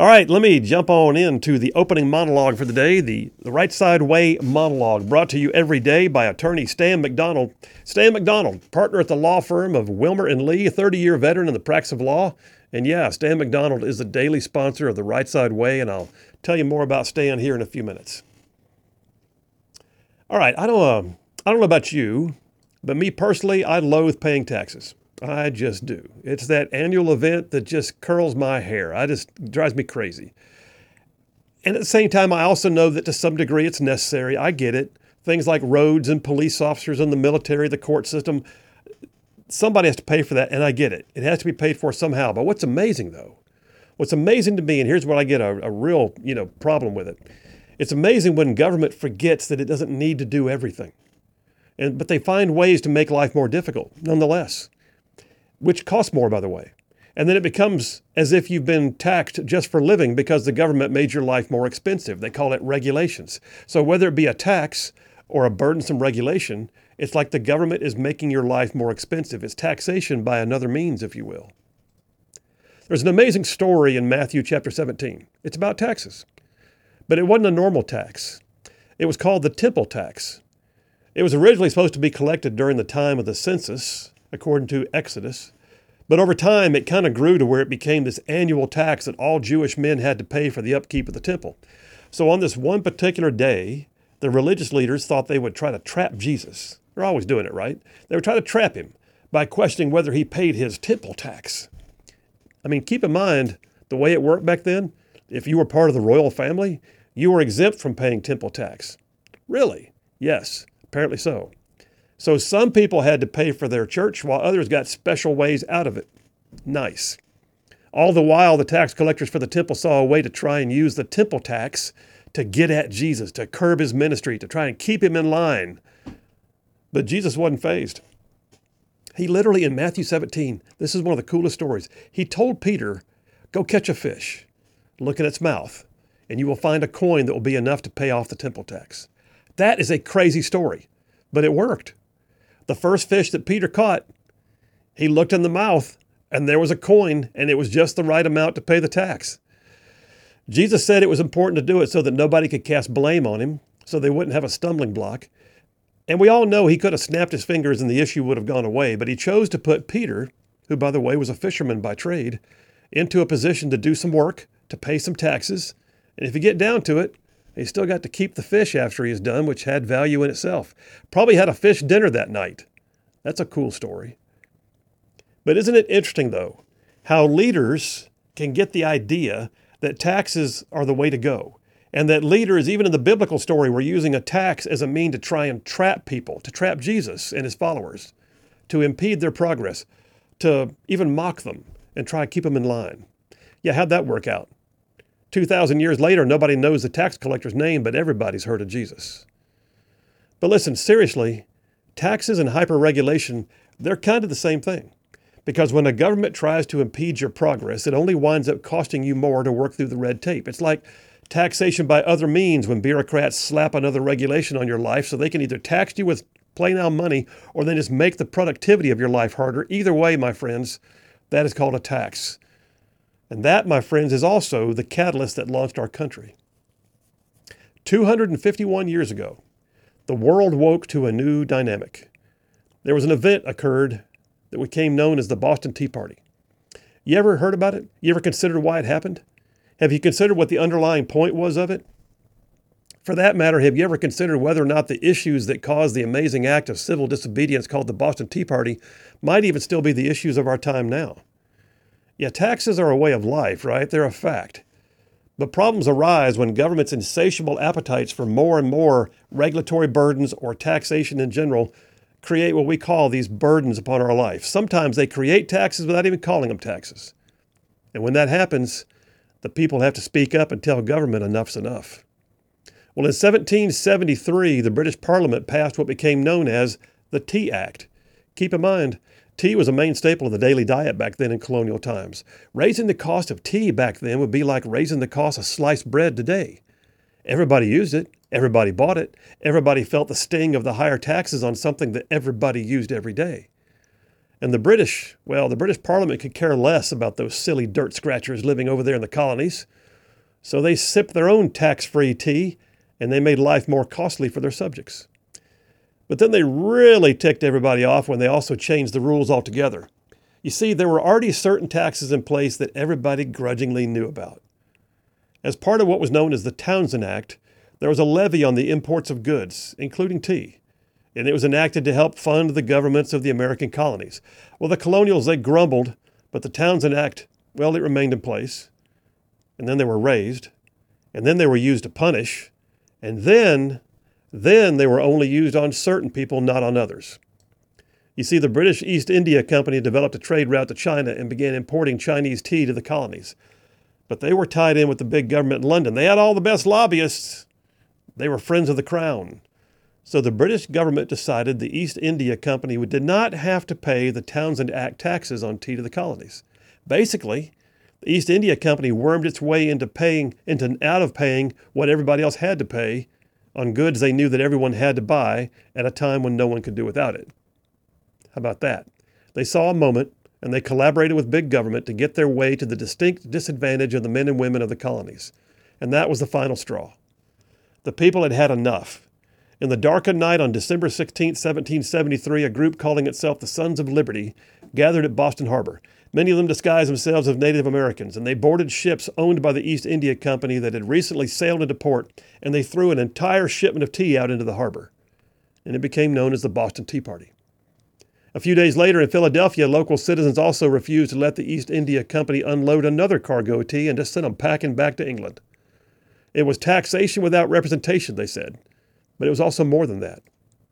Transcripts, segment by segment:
All right, let me jump on into the opening monologue for the day, the Right Side Way monologue, brought to you every day by attorney Stan McDonald. Stan McDonald, partner at the law firm of Wilmer and Lee, a 30-year veteran in the practice of law. And yeah, Stan McDonald is the daily sponsor of the Right Side Way, and I'll tell you more about Stan here in a few minutes. All right, I don't know about you, but me personally, I loathe paying taxes. I just do. It's that annual event that just curls my hair. Drives me crazy. And at the same time, I also know that to some degree it's necessary. I get it. Things like roads and police officers and the military, the court system, somebody has to pay for that, and I get it. It has to be paid for somehow. But what's amazing, though, what's amazing to me, and here's where I get a real problem with it. It's amazing when government forgets that it doesn't need to do everything. But they find ways to make life more difficult, nonetheless. Which costs more, by the way. And then it becomes as if you've been taxed just for living because the government made your life more expensive. They call it regulations. So whether it be a tax or a burdensome regulation, it's like the government is making your life more expensive. It's taxation by another means, if you will. There's an amazing story in Matthew chapter 17. It's about taxes. But it wasn't a normal tax. It was called the temple tax. It was originally supposed to be collected during the time of the census, according to Exodus. But over time, it kind of grew to where it became this annual tax that all Jewish men had to pay for the upkeep of the temple. So on this one particular day, the religious leaders thought they would try to trap Jesus. They're always doing it, right? They would try to trap him by questioning whether he paid his temple tax. I mean, keep in mind the way it worked back then. If you were part of the royal family, you were exempt from paying temple tax. Really? Yes, apparently so. So some people had to pay for their church while others got special ways out of it. Nice. All the while, the tax collectors for the temple saw a way to try and use the temple tax to get at Jesus, to curb his ministry, to try and keep him in line. But Jesus wasn't fazed. He literally, in Matthew 17, this is one of the coolest stories. He told Peter, go catch a fish, look at its mouth, and you will find a coin that will be enough to pay off the temple tax. That is a crazy story, but it worked. The first fish that Peter caught, he looked in the mouth and there was a coin and it was just the right amount to pay the tax. Jesus said it was important to do it so that nobody could cast blame on him, so they wouldn't have a stumbling block. And we all know he could have snapped his fingers and the issue would have gone away, but he chose to put Peter, who by the way was a fisherman by trade, into a position to do some work, to pay some taxes. And if you get down to it, he still got to keep the fish after he is done, which had value in itself. Probably had a fish dinner that night. That's a cool story. But isn't it interesting, though, how leaders can get the idea that taxes are the way to go, and that leaders, even in the biblical story, were using a tax as a mean to try and trap people, to trap Jesus and his followers, to impede their progress, to even mock them and try to keep them in line. Yeah, how'd that work out? 2,000 years later, nobody knows the tax collector's name, but everybody's heard of Jesus. But listen, seriously, taxes and hyper-regulation, they're kind of the same thing. Because when a government tries to impede your progress, it only winds up costing you more to work through the red tape. It's like taxation by other means when bureaucrats slap another regulation on your life so they can either tax you with plain old money or then just make the productivity of your life harder. Either way, my friends, that is called a tax. And that, my friends, is also the catalyst that launched our country. 251 years ago, the world woke to a new dynamic. There was an event occurred that became known as the Boston Tea Party. You ever heard about it? You ever considered why it happened? Have you considered what the underlying point was of it? For that matter, have you ever considered whether or not the issues that caused the amazing act of civil disobedience called the Boston Tea Party might even still be the issues of our time now? Yeah, taxes are a way of life, right? They're a fact. But problems arise when government's insatiable appetites for more and more regulatory burdens or taxation in general create what we call these burdens upon our life. Sometimes they create taxes without even calling them taxes. And when that happens, the people have to speak up and tell government enough's enough. Well, in 1773, the British Parliament passed what became known as the Tea Act. Keep in mind, tea was a main staple of the daily diet back then in colonial times. Raising the cost of tea back then would be like raising the cost of sliced bread today. Everybody used it. Everybody bought it. Everybody felt the sting of the higher taxes on something that everybody used every day. And the British Parliament could care less about those silly dirt scratchers living over there in the colonies. So they sipped their own tax-free tea, and they made life more costly for their subjects. But then they really ticked everybody off when they also changed the rules altogether. You see, there were already certain taxes in place that everybody grudgingly knew about. As part of what was known as the Townshend Act, there was a levy on the imports of goods, including tea, and it was enacted to help fund the governments of the American colonies. Well, the colonials, they grumbled, but the Townshend Act, well, it remained in place. And then they were raised, and then they were used to punish, and then they were only used on certain people, not on others. You see, the British East India Company developed a trade route to China and began importing Chinese tea to the colonies. But they were tied in with the big government in London. They had all the best lobbyists. They were friends of the crown. So the British government decided the East India Company did not have to pay the Townshend Act taxes on tea to the colonies. Basically, the East India Company wormed its way into out of paying what everybody else had to pay on goods they knew that everyone had to buy at a time when no one could do without it. How about that? They saw a moment, and they collaborated with big government to get their way to the distinct disadvantage of the men and women of the colonies. And that was the final straw. The people had had enough. In the darkened night on December 16, 1773, a group calling itself the Sons of Liberty gathered at Boston Harbor. Many of them disguised themselves as Native Americans, and they boarded ships owned by the East India Company that had recently sailed into port, and they threw an entire shipment of tea out into the harbor. And it became known as the Boston Tea Party. A few days later in Philadelphia, local citizens also refused to let the East India Company unload another cargo of tea and just sent them packing back to England. It was taxation without representation, they said, but it was also more than that.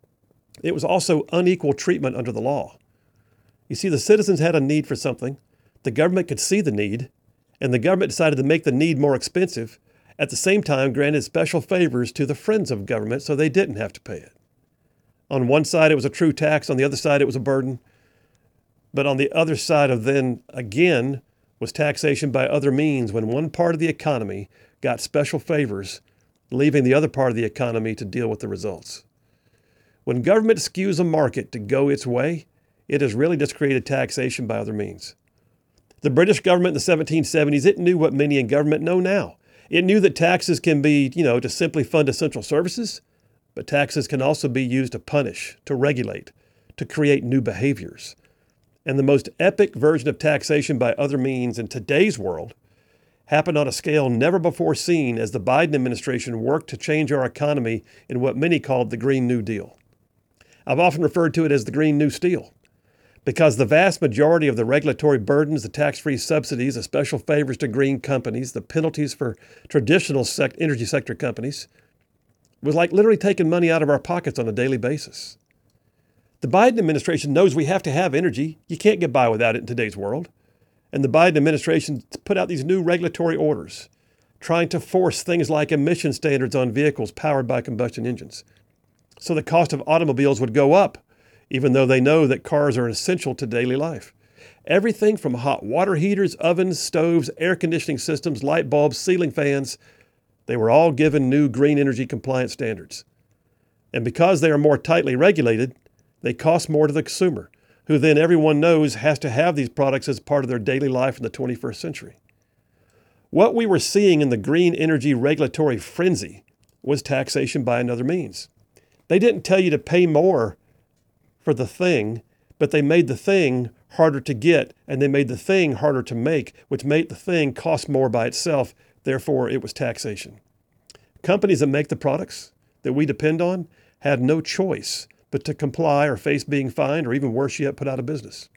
It was also unequal treatment under the law. You see, the citizens had a need for something, the government could see the need, and the government decided to make the need more expensive, at the same time granted special favors to the friends of government so they didn't have to pay it. On one side, it was a true tax. On the other side, it was a burden. But on the other side of then, again, was taxation by other means when one part of the economy got special favors, leaving the other part of the economy to deal with the results. When government skews a market to go its way, it has really just created taxation by other means. The British government in the 1770s, it knew what many in government know now. It knew that taxes can be, to simply fund essential services, but taxes can also be used to punish, to regulate, to create new behaviors. And the most epic version of taxation by other means in today's world happened on a scale never before seen as the Biden administration worked to change our economy in what many called the Green New Deal. I've often referred to it as the Green New Steel, because the vast majority of the regulatory burdens, the tax-free subsidies, the special favors to green companies, the penalties for traditional energy sector companies, was like literally taking money out of our pockets on a daily basis. The Biden administration knows we have to have energy. You can't get by without it in today's world. And the Biden administration put out these new regulatory orders, trying to force things like emission standards on vehicles powered by combustion engines. So the cost of automobiles would go up, even though they know that cars are essential to daily life. Everything from hot water heaters, ovens, stoves, air conditioning systems, light bulbs, ceiling fans, they were all given new green energy compliance standards. And because they are more tightly regulated, they cost more to the consumer, who then everyone knows has to have these products as part of their daily life in the 21st century. What we were seeing in the green energy regulatory frenzy was taxation by another means. They didn't tell you to pay more for the thing, but they made the thing harder to get, and they made the thing harder to make, which made the thing cost more by itself. Therefore, it was taxation. Companies that make the products that we depend on had no choice but to comply or face being fined, or even worse yet, put out of business.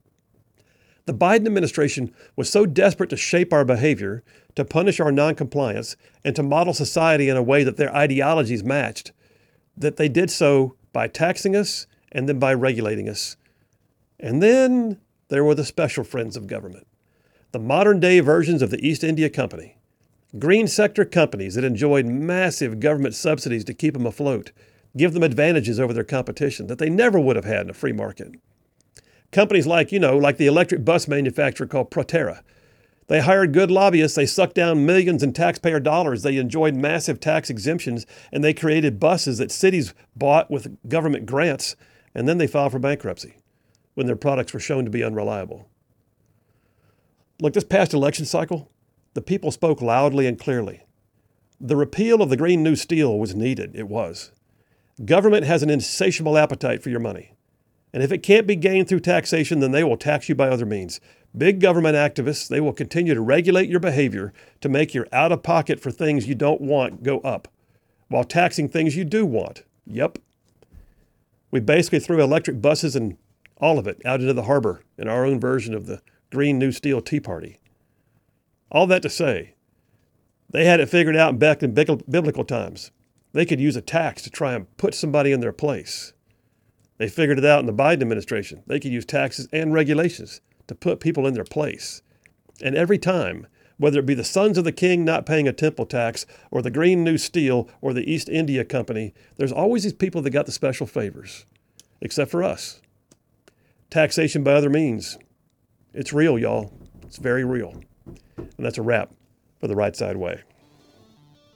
The Biden administration was so desperate to shape our behavior, to punish our noncompliance, and to model society in a way that their ideologies matched, that they did so by taxing us and then by regulating us. And then there were the special friends of government, the modern-day versions of the East India Company, green sector companies that enjoyed massive government subsidies to keep them afloat, give them advantages over their competition that they never would have had in a free market. Companies like the electric bus manufacturer called Proterra. They hired good lobbyists, they sucked down millions in taxpayer dollars, they enjoyed massive tax exemptions, and they created buses that cities bought with government grants, and then they filed for bankruptcy when their products were shown to be unreliable. Look, this past election cycle, The people spoke loudly and clearly. The repeal of the Green New Deal was needed. It was. Government has an insatiable appetite for your money. And if it can't be gained through taxation, then they will tax you by other means. Big government activists, they will continue to regulate your behavior to make your out-of-pocket for things you don't want go up, while taxing things you do want. Yep. We basically threw electric buses and all of it out into the harbor in our own version of the Green New Deal Tea Party. All that to say, they had it figured out back in biblical times. They could use a tax to try and put somebody in their place. They figured it out in the Biden administration. They could use taxes and regulations to put people in their place. And every time, whether it be the sons of the king not paying a temple tax, or the Green New Deal, or the East India Company, there's always these people that got the special favors, except for us. Taxation by other means. It's real, y'all. It's very real. And that's a wrap for The Right Side Way.